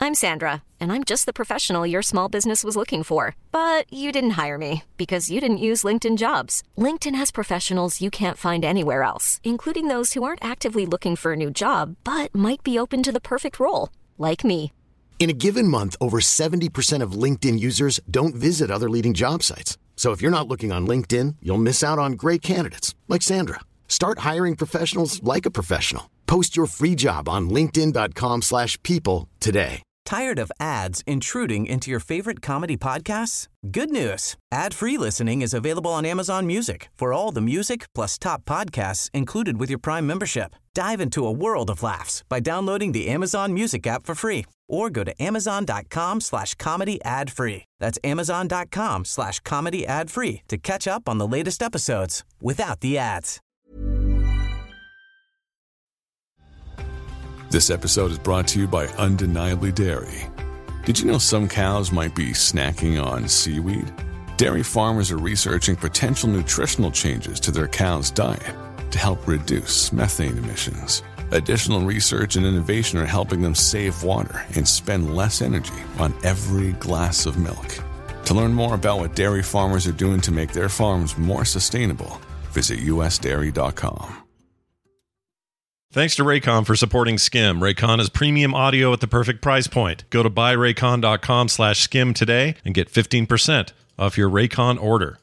I'm Sandra, and I'm just the professional your small business was looking for. But you didn't hire me because you didn't use LinkedIn Jobs. LinkedIn has professionals you can't find anywhere else, including those who aren't actively looking for a new job, but might be open to the perfect role, like me. In a given month, over 70% of LinkedIn users don't visit other leading job sites. So if you're not looking on LinkedIn, you'll miss out on great candidates like Sandra. Start hiring professionals like a professional. Post your free job on linkedin.com/people today. Tired of ads intruding into your favorite comedy podcasts? Good news. Ad-free listening is available on Amazon Music for all the music plus top podcasts included with your Prime membership. Dive into a world of laughs by downloading the Amazon Music app for free or go to amazon.com/comedy ad-free. That's amazon.com/comedy ad-free to catch up on the latest episodes without the ads. This episode is brought to you by Undeniably Dairy. Did you know some cows might be snacking on seaweed? Dairy farmers are researching potential nutritional changes to their cows' diet to help reduce methane emissions. Additional research and innovation are helping them save water and spend less energy on every glass of milk. To learn more about what dairy farmers are doing to make their farms more sustainable, visit usdairy.com. Thanks to Raycon for supporting Skim. Raycon is premium audio at the perfect price point. Go to buyraycon.com/skim today and get 15% off your Raycon order.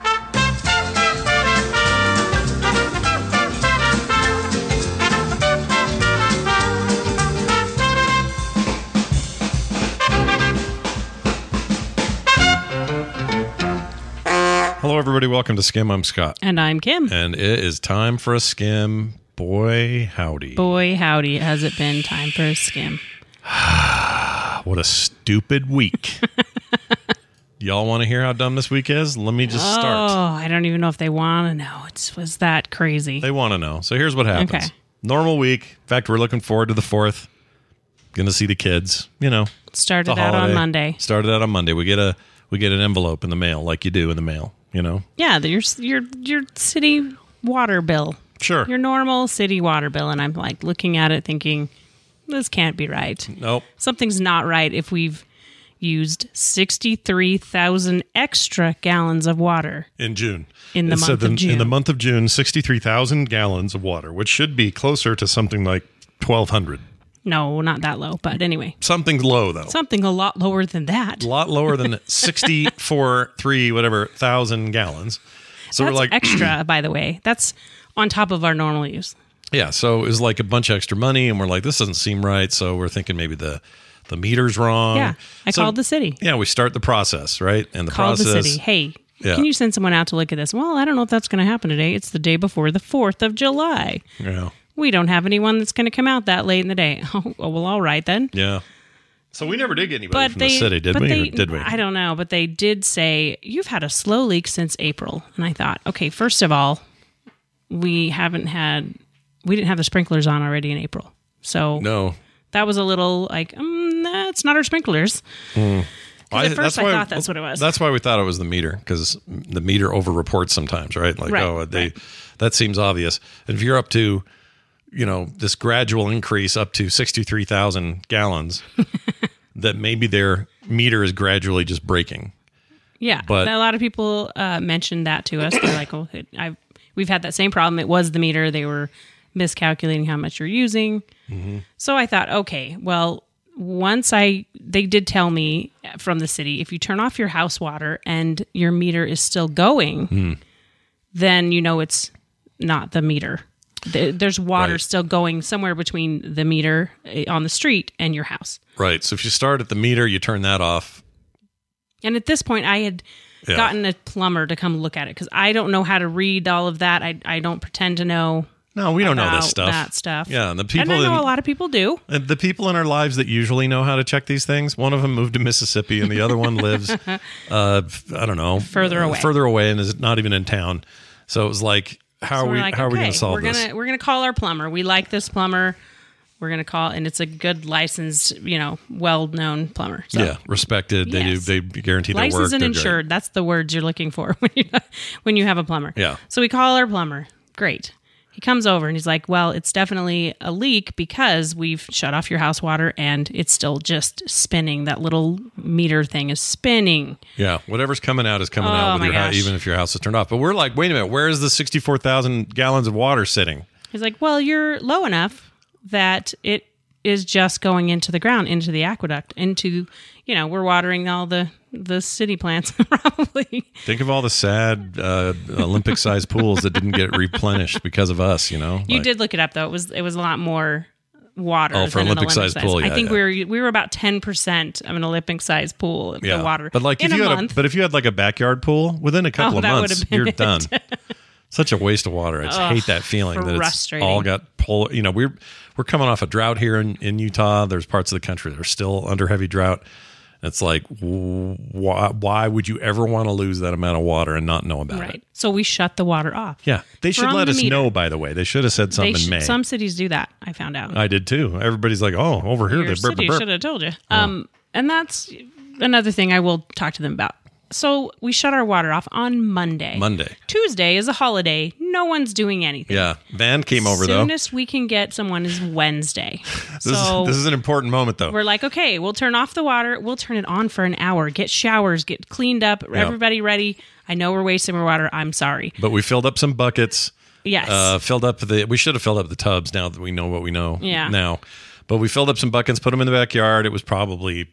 Hello, everybody. Welcome to Skim. I'm Scott. And I'm Kim. And it is time for a Skim. Boy, howdy. Boy, howdy, has it been time for a skim. What a stupid week. Y'all want to hear how dumb this week is? Let me just start. Oh, I don't even know if they want to know. Was that crazy? They want to know. So here's what happens. Okay. Normal week. In fact, we're looking forward to the 4th. Going to see the kids. You know. Started out on Monday. Started out on Monday. We get an envelope in the mail, like you do in the mail. You know. Yeah, your city water bill. Sure. Your normal city water bill. And I'm like looking at it thinking, this can't be right. Nope. Something's not right if we've used 63,000 extra gallons of water. In June. In the month of June. In the month of June, 63,000 gallons of water, which should be closer to something like 1,200. No, not that low. But anyway. Something low, though. Something a lot lower than that. A lot lower than 1,000 gallons. So that's we're like extra, by the way. That's on top of our normal use. Yeah, so it was like a bunch of extra money, and we're like, this doesn't seem right, so we're thinking maybe the meter's wrong. Yeah, I called the city. Yeah, we start the process, right? And called the city. Hey, can you send someone out to look at this? Well, I don't know if that's going to happen today. It's the day before the 4th of July. Yeah. We don't have anyone that's going to come out that late in the day. Oh, well, all right then. Yeah. So we never did get anybody from the city, did we? Did we? I don't know, but they did say, you've had a slow leak since April. And I thought, okay, first of all, we didn't have the sprinklers on already in April. So no, that was a little like, that's not our sprinklers. At first I thought that's what it was. That's why we thought it was the meter, because the meter over-reports sometimes, right? Like, that seems obvious. And if you're up to, this gradual increase up to 63,000 gallons, that maybe their meter is gradually just breaking. Yeah, but a lot of people mentioned that to us. They're like, "Oh, we've had that same problem. It was the meter. They were miscalculating how much you're using." Mm-hmm. So I thought, okay, well, they did tell me from the city, if you turn off your house water and your meter is still going, then it's not the meter. There's water still going somewhere between the meter on the street and your house. Right. So if you start at the meter, you turn that off. And at this point, I had gotten a plumber to come look at it because I don't know how to read all of that. I don't pretend to know. No, we don't know this stuff. That stuff. Yeah, and I know a lot of people do. And the people in our lives that usually know how to check these things, one of them moved to Mississippi, and the other one lives, I don't know, further away, and is not even in town. So it was like, how are we going to solve this? We're going to call our plumber. We like this plumber. We're going to call, and it's a good licensed, well-known plumber. So. Yeah, respected. Yes. They guarantee their work. Licensed and insured. That's the words you're looking for when you have a plumber. Yeah. So we call our plumber. Great. He comes over and he's like, well, it's definitely a leak because we've shut off your house water and it's still just spinning. That little meter thing is spinning. Yeah, whatever's coming out is coming out with your house, even if your house is turned off. But we're like, wait a minute, where is the 64,000 gallons of water sitting? He's like, well, you're low enough that it is just going into the ground, into the aqueduct, into, we're watering all the city plants probably. Think of all the sad Olympic-sized pools that didn't get replenished because of us, You did look it up, though. It was a lot more water. Oh, for an Olympic-sized pool, yeah. I think we were about 10% of an Olympic-sized pool. The water. But like if you had like a backyard pool, within a couple of months, you're done. Such a waste of water. I just hate that feeling that it's all got pulled. We're coming off a drought here in Utah. There's parts of the country that are still under heavy drought. It's like, why would you ever want to lose that amount of water and not know about it? So we shut the water off. Yeah. They should let us know, by the way. They should have said something in May. Some cities do that, I found out. I did too. Everybody's like, oh, over here. Your city should have told you. And that's another thing I will talk to them about. So we shut our water off on Monday. Tuesday is a holiday. No one's doing anything. Yeah. Van came over, though. Soonest we can get someone is Wednesday. This is an important moment, though. We're like, okay, we'll turn off the water. We'll turn it on for an hour. Get showers. Get cleaned up. Yeah. Everybody ready. I know we're wasting our water. I'm sorry. But we filled up some buckets. Yes. We should have filled up the tubs now that we know what we know now. But we filled up some buckets, put them in the backyard. It was probably,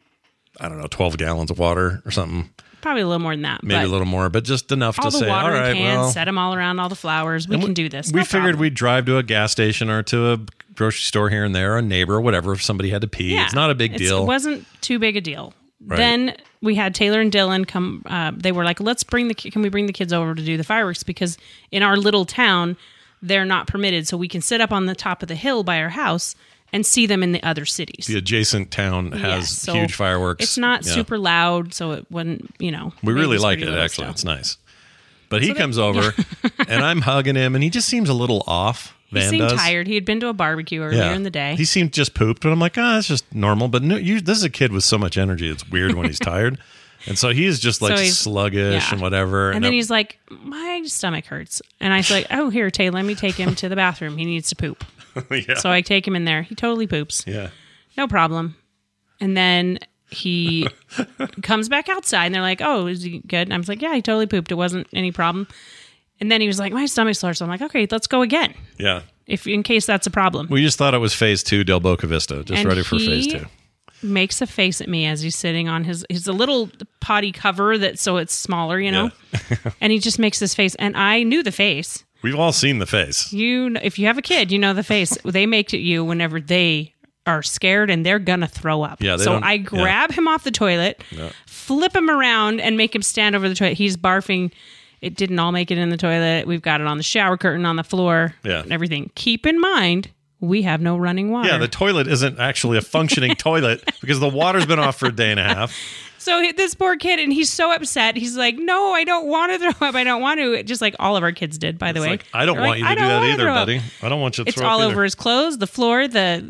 12 gallons of water or something. Probably a little more than that. Maybe a little more, but just enough to say, all right, well. Set them all around all the flowers. We can do this. We figured we'd drive to a gas station or to a grocery store here and there, a neighbor or whatever, if somebody had to pee. Yeah, it's not a big deal. It wasn't too big a deal. Right. Then we had Taylor and Dylan come. They were like, can we bring the kids over to do the fireworks? Because in our little town, they're not permitted. So we can sit up on the top of the hill by our house and see them in the other cities. The adjacent town has huge fireworks. It's not super loud, so it wouldn't, We really like it, actually. It's nice. But he comes over, and I'm hugging him, and he just seems a little off. He seemed tired. He had been to a barbecue earlier in the day. He seemed just pooped, but I'm like, it's just normal. But no, this is a kid with so much energy. It's weird when he's tired. And so he's just like sluggish and whatever. And then he's like, my stomach hurts. And I was like, oh, here, Tay, let me take him to the bathroom. He needs to poop. So I take him in there. He totally poops. Yeah. No problem. And then he comes back outside and they're like, oh, is he good? And I was like, yeah, he totally pooped. It wasn't any problem. And then he was like, my stomach's sore. So I'm like, okay, let's go again. Yeah. In case that's a problem. We just thought it was phase 2 Del Boca Vista. Just ready for phase 2. Makes a face at me as he's sitting on his a little potty cover so it's smaller, Yeah. And he just makes this face. And I knew the face. We've all seen the face. If you have a kid, you know the face. They make at you whenever they are scared and they're gonna throw up. Yeah, so I grab him off the toilet, flip him around, and make him stand over the toilet. He's barfing. It didn't all make it in the toilet. We've got it on the shower curtain, on the floor, and everything. Keep in mind, we have no running water. Yeah, the toilet isn't actually a functioning toilet because the water's been off for a day and a half. So this poor kid, and he's so upset. He's like, no, I don't want to throw up. I don't want to. Just like all of our kids did, by the way. Like, I don't want you to do that either, buddy. I don't want you to throw up. It's all over his clothes, the floor,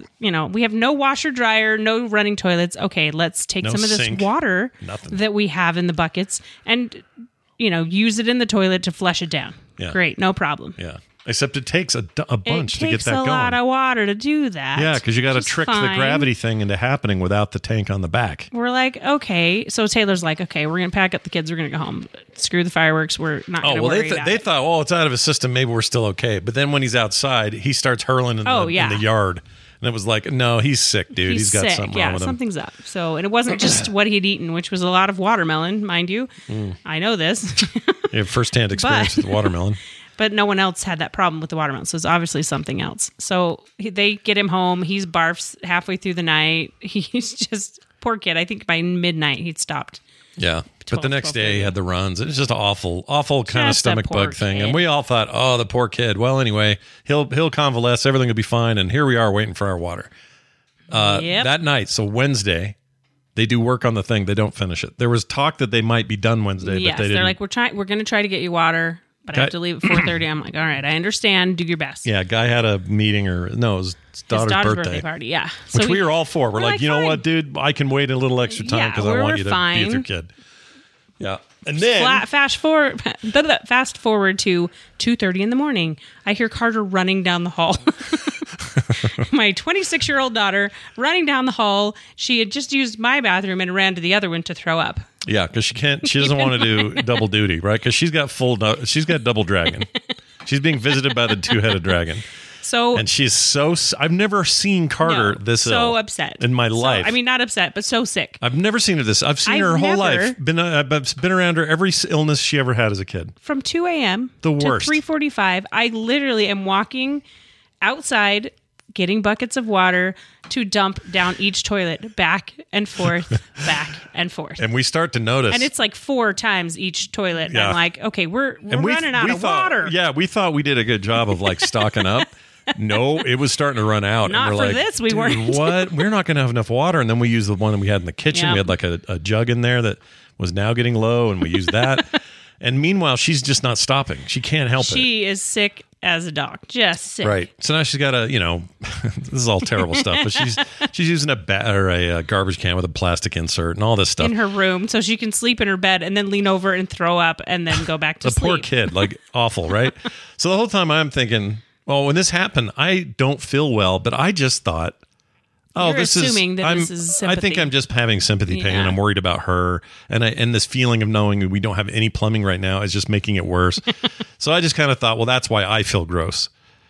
we have no washer, dryer, no running toilets. Okay, let's take some of this water that we have in the buckets and, use it in the toilet to flush it down. Yeah. Great, no problem. Yeah. Except it takes a bunch to get that going. It takes a lot of water to do that. Yeah, because you got to trick the gravity thing into happening without the tank on the back. We're like, okay. So Taylor's like, okay, we're going to pack up the kids. We're going to go home. Screw the fireworks. We're not going to worry about it. They thought, it's out of his system. Maybe we're still okay. But then when he's outside, he starts hurling in the yard. And it was like, no, he's sick, dude. He's got something wrong with him. Something's up. So, and it wasn't just what he'd eaten, which was a lot of watermelon, mind you. I know this. You have firsthand experience with watermelon. But no one else had that problem with the watermelon, so it's obviously something else. So they get him home. He's barfs halfway through the night. He's just, poor kid. I think by midnight he'd stopped. Yeah, but the next day he had the runs. It was just an awful kind of stomach bug thing. And we all thought, oh, the poor kid. Well, anyway, he'll convalesce. Everything will be fine. And here we are waiting for our water. That night, so Wednesday, they do work on the thing. They don't finish it. There was talk that they might be done Wednesday, but they didn't. They're like, we're going to try to get you water. But I have to leave at 4:30. I'm like, all right, I understand. Do your best. Yeah, guy had a meeting it was his daughter's birthday party. Yeah, which we were all for. We're like, you know what, dude? I can wait a little extra time because I want you to be with your kid. Yeah. And then fast forward to 2:30 in the morning. I hear Carter running down the hall. My 26-year-old daughter running down the hall. She had just used my bathroom and ran to the other one to throw up. Yeah, because she doesn't want to do double duty, right? Because she's got double dragon. She's being visited by the two-headed dragon. And she's I've never seen Carter this ill upset in my life. I mean, not upset, but so sick. I've never seen her this. I've seen her whole life. I've been around her every illness she ever had as a kid. From 2 a.m. to 3:45, I literally am walking outside, getting buckets of water to dump down each toilet, back and forth, back and forth. And we start to notice. And it's like 4 times each toilet. Yeah. And I'm like, okay, we're running out of water. Yeah, we thought we did a good job of like stocking up. No, it was starting to run out. Not and we're for like, this, we weren't. What? We're not going to have enough water. And then we used the one that we had in the kitchen. Yep. We had like a jug in there that was now getting low, and we used that. And meanwhile, she's just not stopping. She can't help it. She is sick as a dog. Just sick. Right. So now she's got this is all terrible stuff, but she's using a garbage can with a plastic insert and all this stuff. In her room, so she can sleep in her bed and then lean over and throw up and then go back to sleep. The poor kid, like awful, right? So the whole time I'm thinking, well, when this happened, I don't feel well, but I just thought, You're assuming this is sympathy. I think I'm just having sympathy pain, and I'm worried about her, and this feeling of knowing we don't have any plumbing right now is just making it worse. So I just kind of thought, well, that's why I feel gross.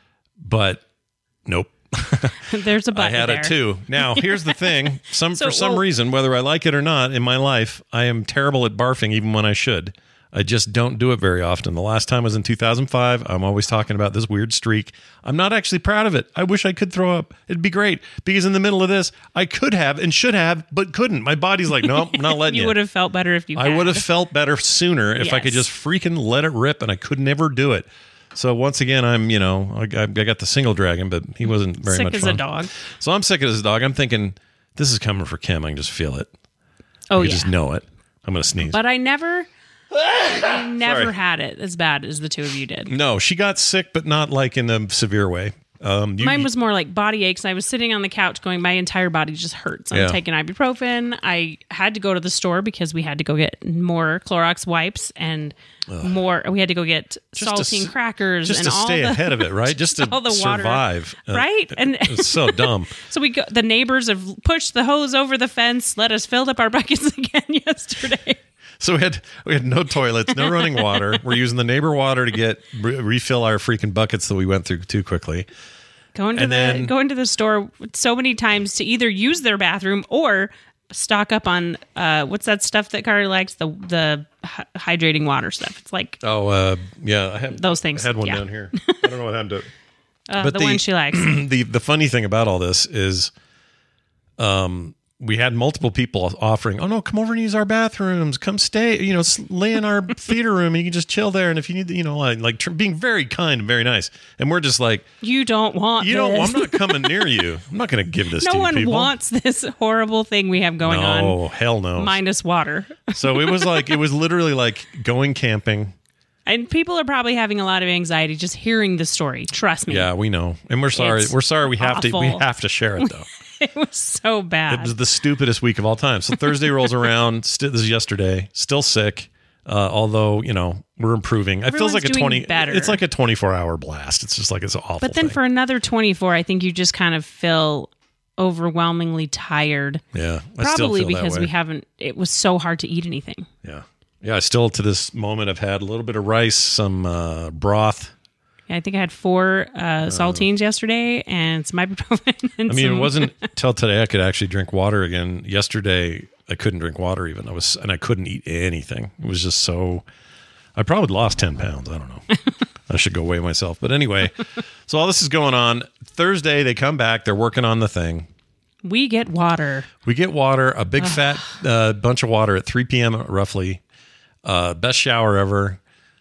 But nope. There's a button I had there. it too. Now, here's the thing. For some reason, whether I like it or not, in my life, I am terrible at barfing even when I should. I just don't do it very often. The last time was in 2005. I'm always talking about this weird streak. I'm not actually proud of it. I wish I could throw up. It'd be great. Because in the middle of this, I could have and should have, but couldn't. My body's like, no, I'm not letting you. You would have felt better if you had. I would have felt better sooner if I could Yes. just freaking let it rip, and I could never do it. So once again, I got the single dragon, but he wasn't very sick much as fun. a dog. So I'm sick as a dog. I'm thinking, this is coming for Kim. I can just feel it. Oh, I yeah. just know it. I'm going to sneeze. But I never had it as bad as the two of you did. No, she got sick, but not like in a severe way. Mine was more like body aches. I was sitting on the couch going, my entire body just hurts. I'm taking ibuprofen. I had to go to the store because we had to go get more Clorox wipes and more. We had to go get saltine crackers just and to all stay the, ahead of it, right? Just to all the water, survive, right? And it's so dumb. So the neighbors have pushed the hose over the fence, let us fill up our buckets again yesterday. So we had no toilets, no running water. We're using the neighbor water to refill our freaking buckets that we went through too quickly. Going to the store so many times to either use their bathroom or stock up on what's that stuff that Carter likes, the hydrating water stuff. It's like I have those things. I had one down here. I don't know what happened to it. But the one she likes. The funny thing about all this is, we had multiple people offering, oh no, come over and use our bathrooms, come stay, lay in our theater room and you can just chill there. And if you need, being very kind and very nice. And we're just like, you don't want this. I'm not coming near you. I'm not going to give this to you people. No people. one wants this horrible thing we have going on. Oh, hell no. Minus water. So it was literally like going camping. And people are probably having a lot of anxiety just hearing the story. Trust me. Yeah, we know. And we're sorry. We're sorry we have awful. to share it though. It was so bad. It was the stupidest week of all time. So Thursday rolls around. This is yesterday. Still sick. Although, we're improving. It feels like it's like a 24-hour blast. It's just like it's awful. But then for another 24, I think you just kind of feel overwhelmingly tired. Yeah. Probably because it was so hard to eat anything. Yeah. Yeah. I still to this moment have had a little bit of rice, some broth. I think I had 4 saltines yesterday and some ibuprofen. It wasn't till today I could actually drink water again. Yesterday I couldn't drink water even. I couldn't eat anything. It was just so. I probably lost 10 pounds. I don't know. I should go weigh myself. But anyway, so all this is going on. Thursday they come back. They're working on the thing. We get water. A big fat bunch of water at 3 p.m. roughly. Best shower ever.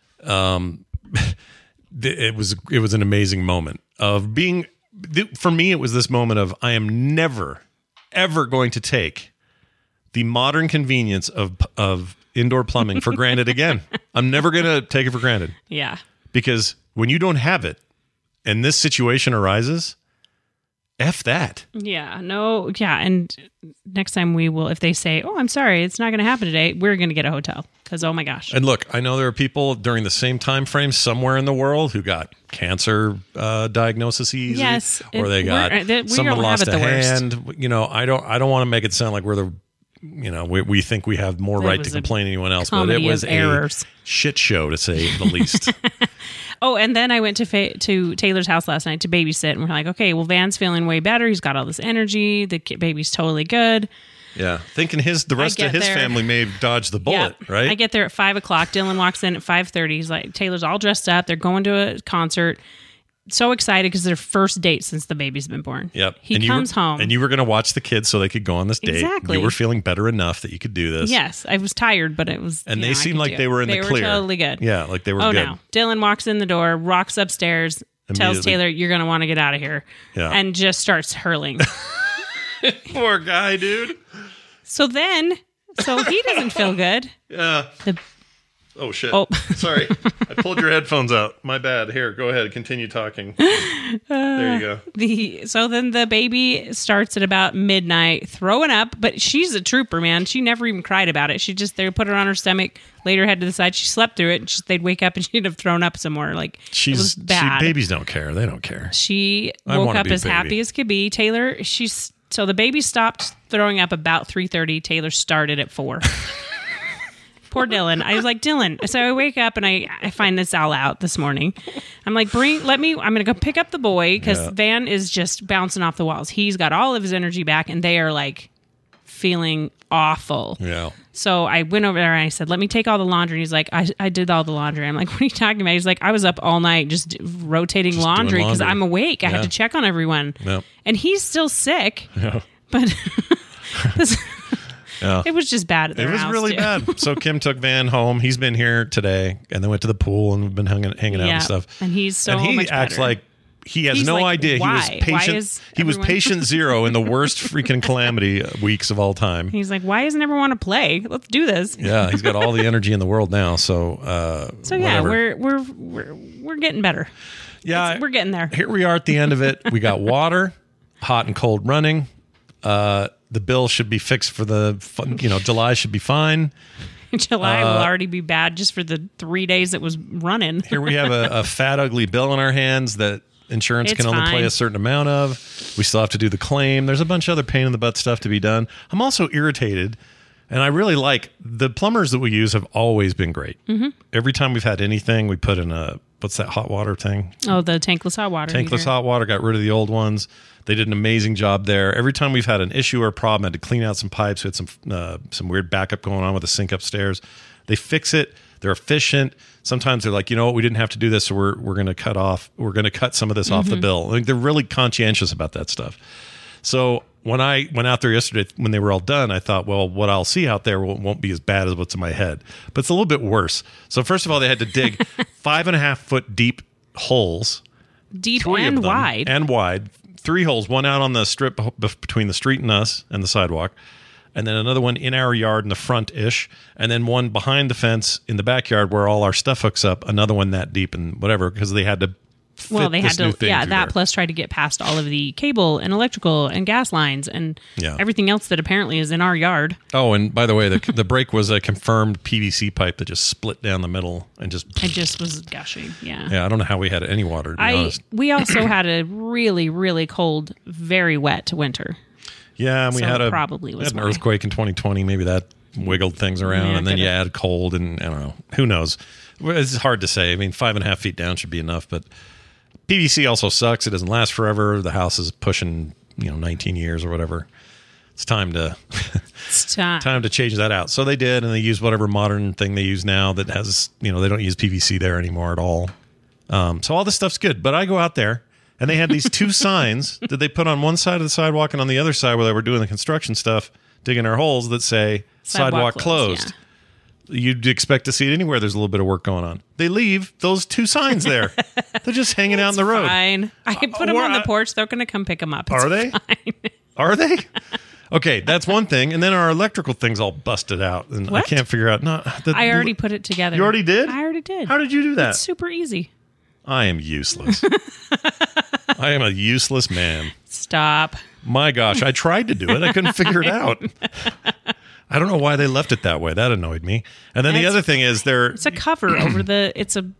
It was an amazing moment of being, for me, it was this moment of, I am never, ever going to take the modern convenience of indoor plumbing for granted again. I'm never going to take it for granted. Yeah. Because when you don't have it and this situation arises F that. Yeah, no, yeah. And next time we will, if they say, oh, I'm sorry, it's not going to happen today, we're going to get a hotel because, oh my gosh. And look, I know there are people during the same time frame somewhere in the world who got cancer diagnoses. Yes. Or they got, someone lost a hand. Worst. You know, I don't want to make it sound like we're the, you know, we think we have more right to complain than anyone else, but it was a shit show to say the least. Oh, and then I went to Taylor's house last night to babysit, and we're like, okay, well, Van's feeling way better. He's got all this energy. The baby's totally good. Yeah, thinking the rest of his family may have dodged the bullet, right? I get there at 5:00. Dylan walks in at 5:30. He's like, Taylor's all dressed up. They're going to a concert. So excited because their first date since the baby's been born. Yep. He comes home. And you were going to watch the kids so they could go on this date. Exactly. You were feeling better enough that you could do this. Yes. I was tired, but it was... And they seemed like they were in the clear. They were totally good. Yeah, like they were good. No. Dylan walks in the door, rocks upstairs, tells Taylor, you're going to want to get out of here. Yeah. And just starts hurling. Poor guy, dude. So he doesn't feel good. Yeah. Oh, shit. Oh. Sorry. I pulled your headphones out. My bad. Here, go ahead. Continue talking. There you go. So then the baby starts at about midnight throwing up, but she's a trooper, man. She never even cried about it. They put her on her stomach, laid her head to the side. She slept through it. And they'd wake up and she'd have thrown up some more. Like, it was bad. Babies don't care. They don't care. She woke up as happy as could be. Taylor, so the baby stopped throwing up about 3:30. Taylor started at 4. Poor Dylan. I was like, Dylan. So I wake up and I find this all out this morning. I'm like, I'm going to go pick up the boy because Van is just bouncing off the walls. He's got all of his energy back and they are like feeling awful. Yeah. So I went over there and I said, let me take all the laundry. And he's like, I did all the laundry. I'm like, what are you talking about? He's like, I was up all night just rotating laundry because I'm awake. I had to check on everyone. Yep. And he's still sick. Yeah. But yeah. It was just bad at their house. It was really bad. So Kim took Van home. He's been here today and then went to the pool and we've been hanging out and stuff. And he's so much better. And he acts like he has no idea. Why? He was patient zero in the worst freaking calamity weeks of all time. He's like, why doesn't everyone want to play? Let's do this. Yeah, he's got all the energy in the world now. So yeah, we're getting better. Yeah, we're getting there. Here we are at the end of it. We got water, hot and cold running. The bill should be fixed for July should be fine. July will already be bad just for the 3 days it was running. Here we have a fat, ugly bill in our hands that insurance can only pay a certain amount of. We still have to do the claim. There's a bunch of other pain in the butt stuff to be done. I'm also irritated, and I really like the plumbers that we use have always been great. Mm-hmm. Every time we've had anything, we put in what's that hot water thing? Oh, the tankless hot water. Tankless hot water, got rid of the old ones. They did an amazing job there. Every time we've had an issue or a problem, had to clean out some pipes. We had some weird backup going on with the sink upstairs. They fix it. They're efficient. Sometimes they're like, you know what, we didn't have to do this, so we're going to cut some of this off the bill. Like, they're really conscientious about that stuff. So when I went out there yesterday, when they were all done, I thought, well, what I'll see out there won't be as bad as what's in my head. But it's a little bit worse. So first of all, they had to dig 5.5 foot deep holes. Deep and wide. And wide. 3 holes, one out on the strip between the street and us and the sidewalk, and then another one in our yard in the front-ish, and then one behind the fence in the backyard where all our stuff hooks up, another one that deep and whatever, because they had to plus try to get past all of the cable and electrical and gas lines and everything else that apparently is in our yard. Oh, and by the way, the break was a confirmed PVC pipe that just split down the middle and just was gushing. Yeah. Yeah, I don't know how we had any water, to be honest. We also had a really, really cold, very wet winter. Yeah, and we had an why. earthquake in 2020. Maybe that wiggled things around, and then you add cold, and I don't know. Who knows? It's hard to say. I mean, 5.5 feet down should be enough, but PVC also sucks. It doesn't last forever. The house is pushing, 19 years or whatever. It's time to time to change that out. So they did, and they used whatever modern thing they use now that has, they don't use PVC there anymore at all. So all this stuff's good. But I go out there, and they had these 2 signs that they put on one side of the sidewalk and on the other side where they were doing the construction stuff, digging our holes, that say sidewalk closed. Yeah. You'd expect to see it anywhere there's a little bit of work going on. They leave those 2 signs there. They're just hanging out in the road. Fine. I can put them on the porch. They're going to come pick them up. Are they? Fine. Are they? Okay, that's one thing. And then our electrical thing's all busted out. And what? I can't figure out. I already put it together. You already did? I already did. How did you do that? It's super easy. I am useless. I am a useless man. It's Stop. My gosh, I tried to do it. I couldn't figure it out. I don't know why they left it that way. That annoyed me. And then the other thing is it's a cover over it's a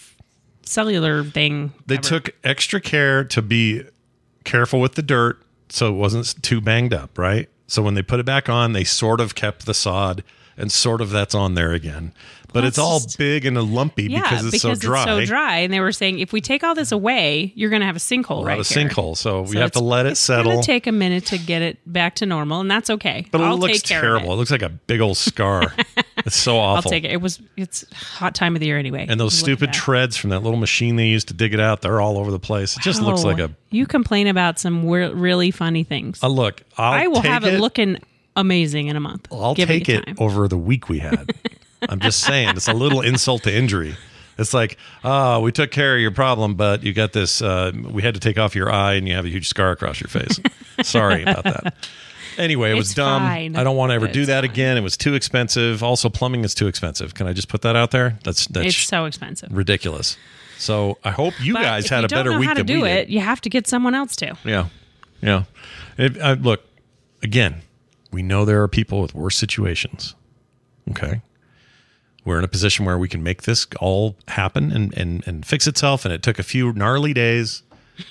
cellular thing. They took extra care to be careful with the dirt so it wasn't too banged up, right? So when they put it back on, they sort of kept the sod and sort of that's on there again. But it's all big and lumpy because it's so dry. It's so dry. And they were saying, if we take all this away, you're going to have a sinkhole right here. A sinkhole. So we have to let it settle. It's going to take a minute to get it back to normal, and that's okay. But it looks terrible. It looks like a big old scar. It's so awful. I'll take it. It's hot time of the year anyway. And those stupid treads from that little machine they used to dig it out, they're all over the place. It just looks like a... You complain about some really funny things. Look, I will have it looking amazing in a month. I'll take it over the week we had. I'm just saying, it's a little insult to injury. It's like, we took care of your problem, but you got this, we had to take off your eye and you have a huge scar across your face. Sorry about that. Anyway, it was dumb. Fine. I don't want to ever do that again. It was too expensive. Also, plumbing is too expensive. Can I just put that out there? That's it's so expensive. Ridiculous. So I hope you guys had a better week than we did. If you don't know how to do it, you have to get someone else to. Yeah. Look, again, we know there are people with worse situations. Okay. We're in a position where we can make this all happen and fix itself. And it took a few gnarly days.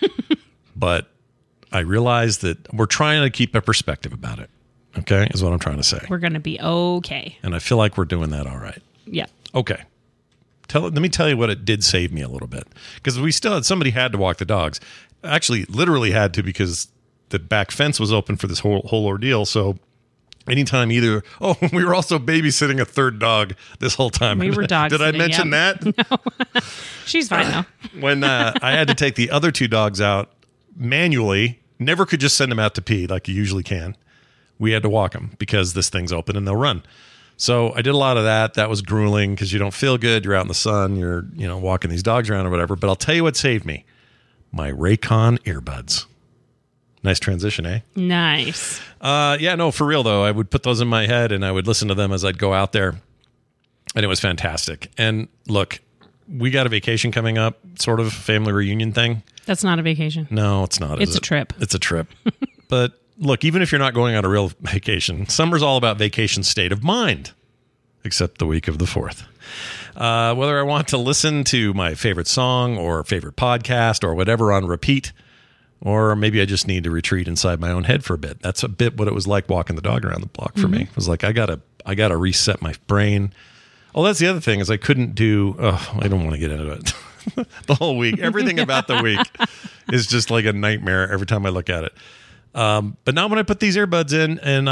But I realize that we're trying to keep a perspective about it. Okay, is what I'm trying to say. We're going to be okay. And I feel like we're doing that all right. Yeah. Okay. Let me tell you what it did save me a little bit. Because somebody had to walk the dogs. Actually, literally had to, because the back fence was open for this whole ordeal. So anytime we were also babysitting a third dog this whole time. We were dog Did I mention that? No. She's fine though. When I had to take the other two dogs out manually, never could just send them out to pee like you usually can. We had to walk them because this thing's open and they'll run. So I did a lot of that. That was grueling because you don't feel good. You're out in the sun. You're walking these dogs around or whatever. But I'll tell you what saved me. My Raycon earbuds. Nice transition, eh? Nice. Yeah, no, for real, though. I would put those in my head, and I would listen to them as I'd go out there. And it was fantastic. And look, we got a vacation coming up, sort of family reunion thing. That's not a vacation. No, it's not. It's a trip. It's a trip. But look, even if you're not going on a real vacation, summer's all about vacation state of mind, except the week of the 4th. Whether I want to listen to my favorite song or favorite podcast or whatever on repeat, or maybe I just need to retreat inside my own head for a bit. That's a bit what it was like walking the dog around the block for me. It was like, I gotta reset my brain. Oh, that's the other thing is I couldn't do, I don't want to get into it. The whole week, everything about the week is just like a nightmare every time I look at it. But now when I put these earbuds in and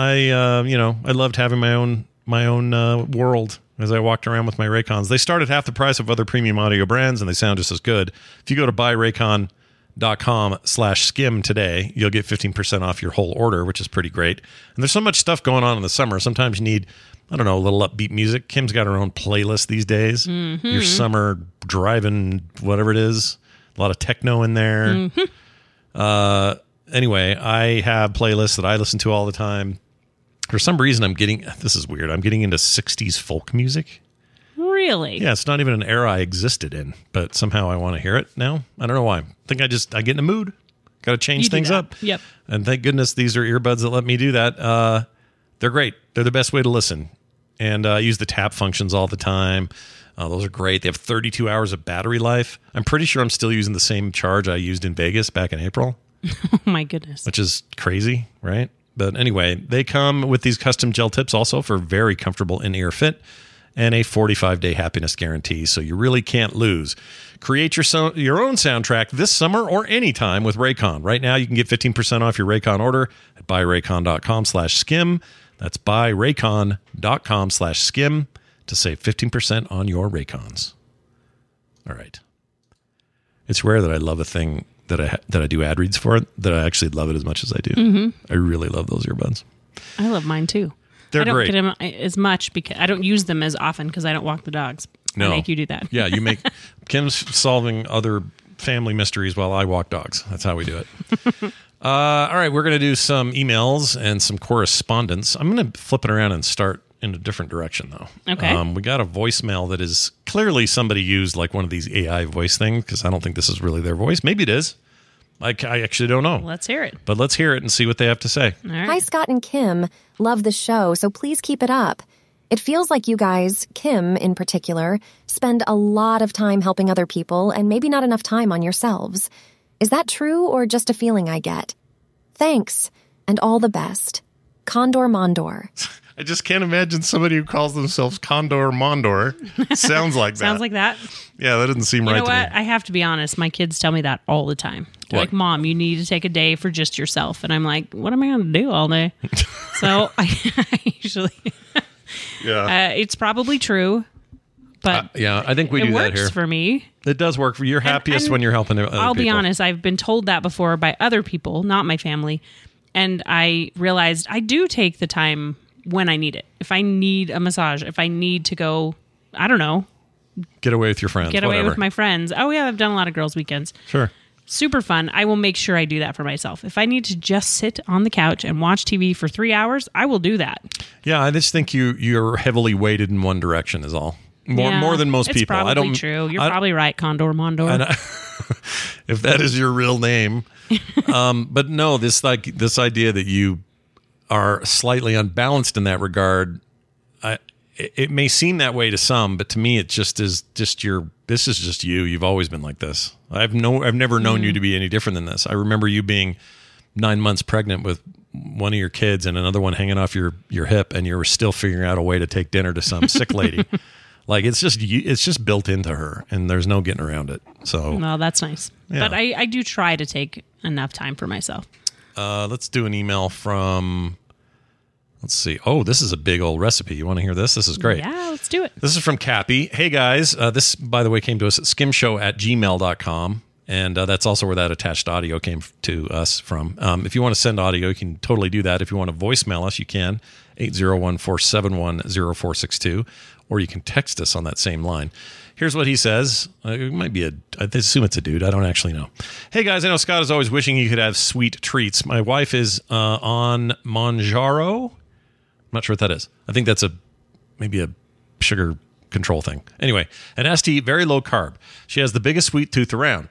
I loved having my own world as I walked around with my Raycons. They start at half the price of other premium audio brands and they sound just as good. If you go to buyraycon.com/skim today, you'll get 15% off your whole order, which is pretty great. And there's so much stuff going on in the summer. Sometimes you need, a little upbeat music. Kim's got her own playlist these days. Mm-hmm. Your summer driving, whatever it is. A lot of techno in there. Mm-hmm. Anyway, I have playlists that I listen to all the time. For some reason, this is weird, I'm getting into 60s folk music. Really? Yeah, it's not even an era I existed in, but somehow I want to hear it now. I don't know why. I think I get in the mood. Got to change things up. Yep. And thank goodness these are earbuds that let me do that. They're great. They're the best way to listen. And I use the tap functions all the time. Those are great. They have 32 hours of battery life. I'm pretty sure I'm still using the same charge I used in Vegas back in April. Oh, my goodness. Which is crazy, right? But anyway, they come with these custom gel tips also for very comfortable in-ear fit and a 45-day happiness guarantee, so you really can't lose. Create your own soundtrack this summer or anytime with Raycon. Right now, you can get 15% off your Raycon order at buyraycon.com/skim. That's buyraycon.com/skim to save 15% on your Raycons. All right. It's rare that I love a thing that I do ad reads for it, that I actually love it as much as I do. Mm-hmm. I really love those earbuds. I love mine too. They're great. I don't get them as much because I don't use them as often because I don't walk the dogs. No. I make you do that. Yeah, you make Kim's solving other family mysteries while I walk dogs. That's how we do it. All right, we're going to do some emails and some correspondence. I'm going to flip it around and start in a different direction, though. Okay. We got a voicemail that is clearly somebody used like one of these AI voice things, because I don't think this is really their voice. Maybe it is. I actually don't know. Let's hear it. But let's hear it and see what they have to say. All right. Hi, Scott and Kim. Love the show, so please keep it up. It feels like you guys, Kim in particular, spend a lot of time helping other people and maybe not enough time on yourselves. Is that true or just a feeling I get? Thanks, and all the best. Condor Mondor. I just can't imagine somebody who calls themselves Condor Mondor. Sounds like that. Sounds like that. Yeah, that doesn't seem right to me. You know what? I have to be honest. My kids tell me that all the time. They're like, Mom, you need to take a day for just yourself. And I'm like, what am I going to do all day? So I usually... Yeah. It's probably true. But yeah, I think we do that here. It works for me. It does work for you. You're happiest when you're helping other people. I'll be honest. I've been told that before by other people, not my family. And I realized I do take the time when I need it. If I need a massage, if I need to go, I don't know. Get away with your friends. Get away with my friends. Oh, yeah, I've done a lot of girls' weekends. Sure. Super fun. I will make sure I do that for myself. If I need to just sit on the couch and watch TV for 3 hours, I will do that. Yeah, I just think you're heavily weighted in one direction is all. More than most people. It's probably true. You're probably right, Condor Mondor. If that is your real name. But no, this idea that you are slightly unbalanced in that regard, it may seem that way to some, but to me it just is just this is just you. You've always been like this. I've never known you to be any different than this. I remember you being 9 months pregnant with one of your kids and another one hanging off your hip, and you were still figuring out a way to take dinner to some sick lady. Like it's just built into her, and there's no getting around it. So, well, that's nice. Yeah. But I do try to take enough time for myself. Let's do an email from. Let's see. Oh, this is a big old recipe. You want to hear this? This is great. Yeah, let's do it. This is from Cappy. Hey, guys. This, by the way, came to us at skimshow@gmail.com. And that's also where that attached audio came to us from. If you want to send audio, you can totally do that. If you want to voicemail us, you can. 801-471-0462. Or you can text us on that same line. Here's what he says. It might be I assume it's a dude. I don't actually know. Hey, guys. I know Scott is always wishing he could have sweet treats. My wife is on Mounjaro. I'm not sure what that is. I think that's maybe a sugar control thing. Anyway, and has to eat very low carb. She has the biggest sweet tooth around.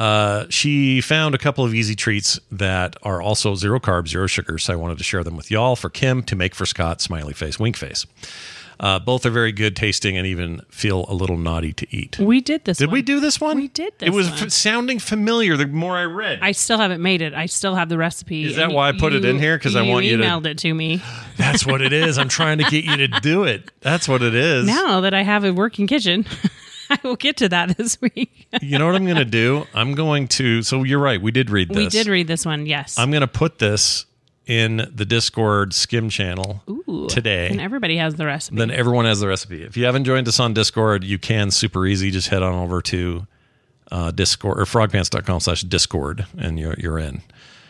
She found a couple of easy treats that are also 0 carbs, 0 sugar. So I wanted to share them with y'all, for Kim to make for Scott, smiley face, wink face. Both are very good tasting and even feel a little naughty to eat. We did this one. Did we do this one? We did this one. It was one. Sounding familiar the more I read. I still haven't made it. I still have the recipe. Is that why I put it in here? Because I want you to... You emailed it to me. That's what it is. I'm trying to get you to do it. That's what it is. Now that I have a working kitchen, I will get to that this week. You know what I'm going to do? I'm going to... So you're right. We did read this. We did read this one, yes. I'm going to put this in the Discord Skim channel today. And everybody has the recipe. Then everyone has the recipe. If you haven't joined us on Discord, you can super easy. Just head on over to Discord or frogpants.com/Discord and you're in.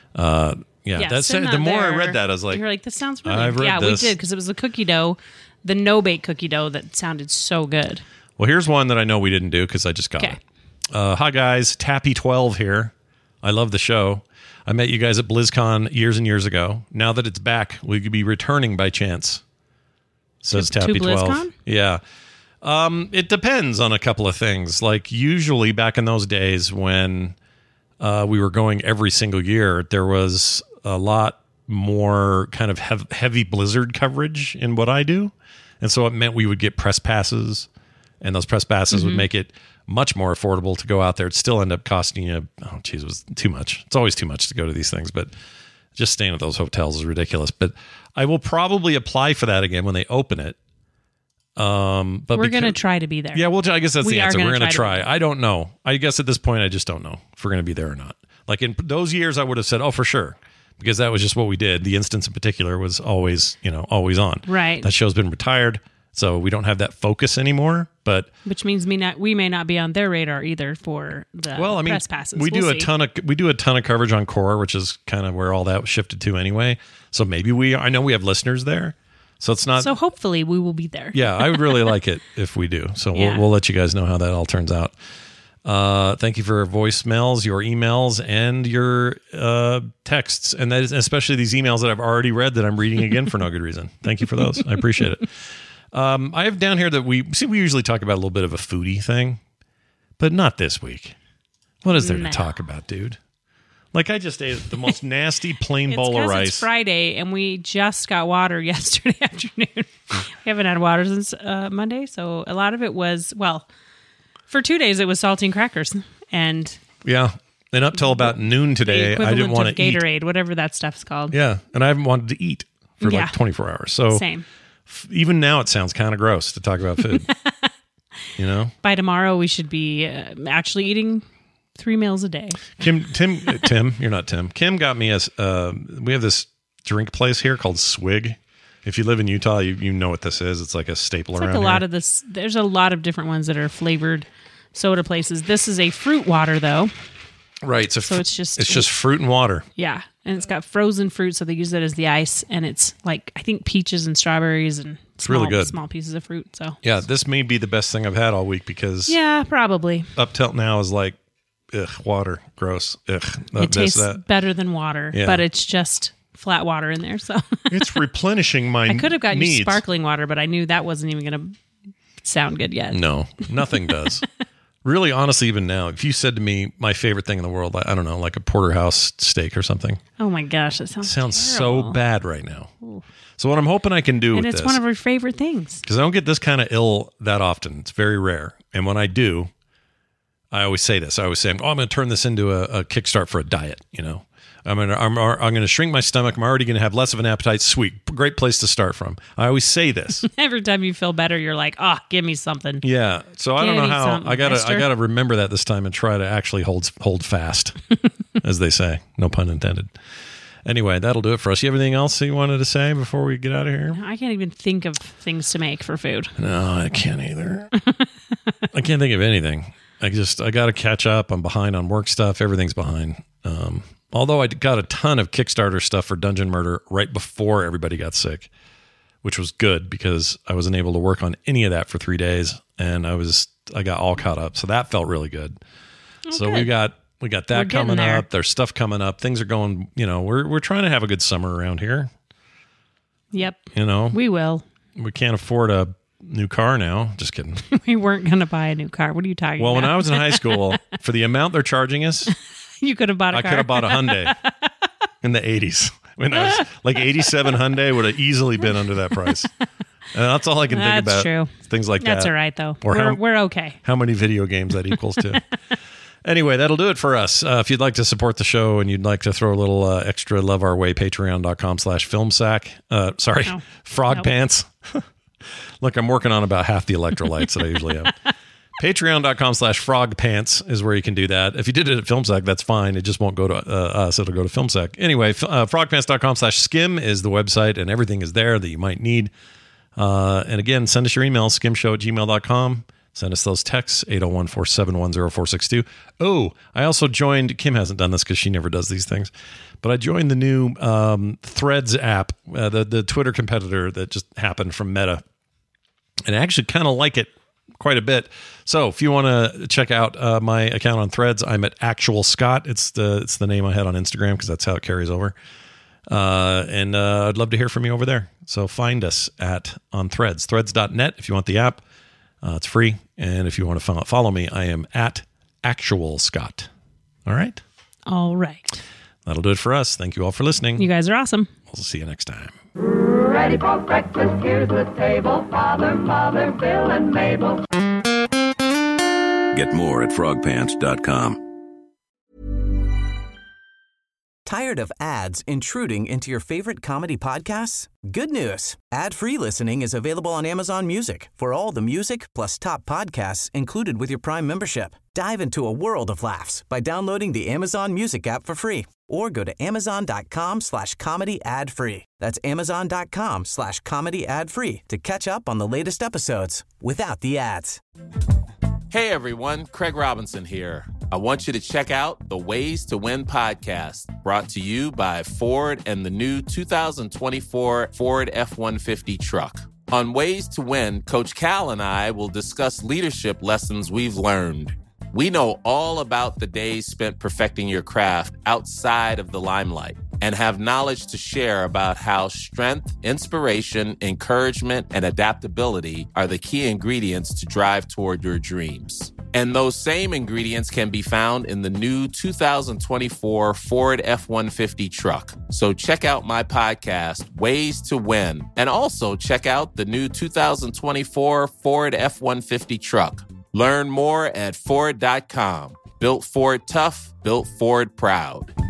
That's the more I read that, I was like, you're like, this sounds really good. Yeah, this. We did, because it was the cookie dough, the no-bake cookie dough that sounded so good. Well, here's one that I know we didn't do because I just got it. Hi, guys. Tappy12 here. I love the show. I met you guys at BlizzCon years and years ago. Now that it's back, will you be returning by chance? Says Tappy12. Yeah. It depends on a couple of things. Like usually back in those days when we were going every single year, there was a lot more kind of heavy Blizzard coverage in what I do. And so it meant we would get press passes, and those press passes would make it much more affordable to go out there. It'd still end up costing you, it was too much. It's always too much to go to these things, but just staying at those hotels is ridiculous. But I will probably apply for that again when they open it. But we're going to try to be there. Yeah, well, I guess that's the answer. We're going to try. I don't know. I guess at this point, I just don't know if we're going to be there or not. Like in those years, I would have said, oh, for sure. Because that was just what we did. The instance in particular was always on. Right. That show's been retired. So we don't have that focus anymore, which means we may not be on their radar either for the press passes. We do a ton of coverage on Core, which is kind of where all that was shifted to anyway. So maybe I know we have listeners there, so it's not. So hopefully we will be there. Yeah, I would really like it if we do. So we'll let you guys know how that all turns out. Thank you for voicemails, your emails, and your texts, and that is especially these emails that I've already read that I'm reading again for no good reason. Thank you for those. I appreciate it. I have down here that we usually talk about a little bit of a foodie thing, but not this week. What is there to talk about, dude? Like, I just ate the most nasty plain bowl of rice. It's Friday, and we just got water yesterday afternoon. We haven't had water since Monday, so a lot of it was, for 2 days, it was saltine crackers. And and up till about noon today, I didn't want to eat. Gatorade, whatever that stuff's called. Yeah, and I haven't wanted to eat for like 24 hours. So same. Even now, it sounds kind of gross to talk about food. You know? By tomorrow, we should be actually eating 3 meals a day. Tim, you're not Tim. Kim got me we have this drink place here called Swig. If you live in Utah, you know what this is. It's like a staple around here. Lot of this. There's a lot of different ones that are flavored soda places. This is a fruit water, though. Right. So it's just fruit and water. Yeah, and it's got frozen fruit, so they use it as the ice, and it's like I think peaches and strawberries and really good. Small pieces of fruit. So yeah, this may be the best thing I've had all week because probably up till now is like water, gross. It tastes better than water, but it's just flat water in there. So it's replenishing my. I could have gotten needs. you sparkling water, but I knew that wasn't even going to sound good yet. No, nothing does. Really, honestly, even now, if you said to me my favorite thing in the world, I don't know, like a porterhouse steak or something. Oh my gosh, that sounds so bad right now. Ooh. So what I'm hoping I can do with this, and it's one of our favorite things, because I don't get this kind of ill that often. It's very rare, and when I do, I always say this. I always say, I'm going to turn this into a kickstart for a diet. You know, I'm going to shrink my stomach. I'm already going to have less of an appetite. Sweet, great place to start from. I always say this. Every time you feel better, you're like, give me something. Yeah. So I don't know how I gotta remember that this time and try to actually hold fast, as they say. No pun intended. Anyway, that'll do it for us. You have anything else you wanted to say before we get out of here? I can't even think of things to make for food. No, I can't either. I can't think of anything. I got to catch up. I'm behind on work stuff. Everything's behind. Although I got a ton of Kickstarter stuff for Dungeon Murder right before everybody got sick, which was good because I wasn't able to work on any of that for 3 days, and I got all caught up. So that felt really good. So good. we got that coming up. There's stuff coming up. Things are going, we're trying to have a good summer around here. Yep. We will. We can't afford a new car now. Just kidding. We weren't going to buy a new car. What are you talking about? Well, when I was in high school, for the amount they're charging us, you could have bought a car. I could have bought a Hyundai in the 80s. When I was like 87 Hyundai would have easily been under that price. And that's all I can think about. That's true. Things like that. That's all right, though. Or we're okay. How many video games that equals to. Anyway, that'll do it for us. If you'd like to support the show and you'd like to throw a little extra love our way, patreon.com/filmsack. Frog Pants. Look, I'm working on about half the electrolytes that I usually have. Patreon.com/frogpants is where you can do that. If you did it at FilmSack, that's fine. It just won't go to us. It'll go to FilmSack. Anyway, frogpants.com/skim is the website, and everything is there that you might need. And again, send us your email, skimshow@gmail.com. Send us those texts, 801-471-0462. Oh, I also joined, Kim hasn't done this because she never does these things, but I joined the new Threads app, the Twitter competitor that just happened from Meta. And I actually kind of like it quite a bit. So if you want to check out my account on Threads, I'm at Actual Scott. It's the name I had on Instagram because that's how it carries over. And I'd love to hear from you over there. So find us on Threads, threads.net if you want the app. It's free. And if you want to follow me, I am at Actual Scott. All right? All right. That'll do it for us. Thank you all for listening. You guys are awesome. We'll see you next time. Ready for breakfast, here's the table. Father, Mother, Bill, and Mabel. Get more at frogpants.com. Tired of ads intruding into your favorite comedy podcasts? Good news. Ad-free listening is available on Amazon Music for all the music plus top podcasts included with your Prime membership. Dive into a world of laughs by downloading the Amazon Music app for free or go to amazon.com/comedy ad-free. That's amazon.com/comedy ad-free to catch up on the latest episodes without the ads. Hey everyone, Craig Robinson here. I want you to check out the Ways to Win podcast, brought to you by Ford and the new 2024 Ford F-150 truck. On Ways to Win, Coach Cal and I will discuss leadership lessons we've learned. We know all about the days spent perfecting your craft outside of the limelight and have knowledge to share about how strength, inspiration, encouragement, and adaptability are the key ingredients to drive toward your dreams. And those same ingredients can be found in the new 2024 Ford F-150 truck. So check out my podcast, Ways to Win, and also check out the new 2024 Ford F-150 truck. Learn more at Ford.com. Built Ford tough, built Ford proud.